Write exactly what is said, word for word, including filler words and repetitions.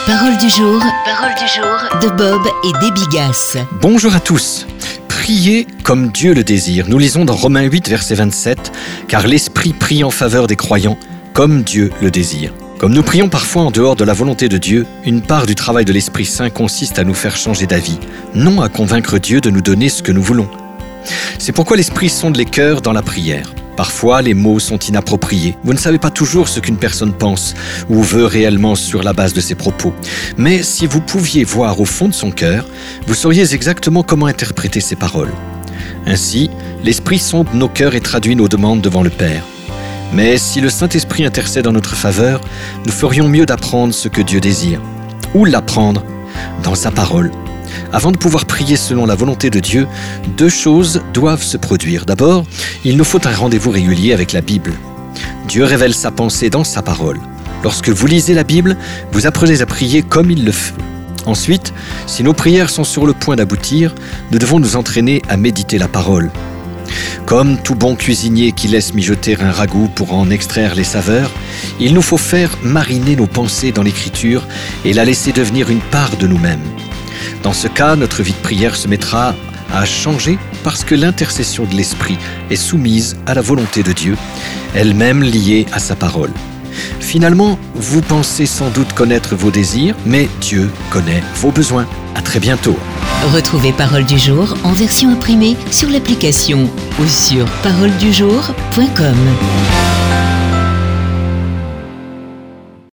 Parole du jour, parole du jour de Bob et Debbie Gass. Bonjour à tous. Priez comme Dieu le désire. Nous lisons dans Romains huit, verset vingt-sept, « Car l'Esprit prie en faveur des croyants comme Dieu le désire ». Comme nous prions parfois en dehors de la volonté de Dieu, une part du travail de l'Esprit Saint consiste à nous faire changer d'avis, non à convaincre Dieu de nous donner ce que nous voulons. C'est pourquoi l'Esprit sonde les cœurs dans la prière. Parfois, les mots sont inappropriés. Vous ne savez pas toujours ce qu'une personne pense ou veut réellement sur la base de ses propos. Mais si vous pouviez voir au fond de son cœur, vous sauriez exactement comment interpréter ses paroles. Ainsi, l'Esprit sonde nos cœurs et traduit nos demandes devant le Père. Mais si le Saint-Esprit intercède en notre faveur, nous ferions mieux d'apprendre ce que Dieu désire. Où l'apprendre ? Dans sa parole. Avant de pouvoir prier selon la volonté de Dieu, deux choses doivent se produire. D'abord, il nous faut un rendez-vous régulier avec la Bible. Dieu révèle sa pensée dans sa parole. Lorsque vous lisez la Bible, vous apprenez à prier comme il le fait. Ensuite, si nos prières sont sur le point d'aboutir, nous devons nous entraîner à méditer la parole. Comme tout bon cuisinier qui laisse mijoter un ragoût pour en extraire les saveurs, il nous faut faire mariner nos pensées dans l'Écriture et la laisser devenir une part de nous-mêmes. Dans ce cas, notre vie de prière se mettra à changer parce que l'intercession de l'Esprit est soumise à la volonté de Dieu, elle-même liée à sa parole. Finalement, vous pensez sans doute connaître vos désirs, mais Dieu connaît vos besoins. À très bientôt. Retrouvez Parole du jour en version imprimée sur l'application ou sur parole du jour point com.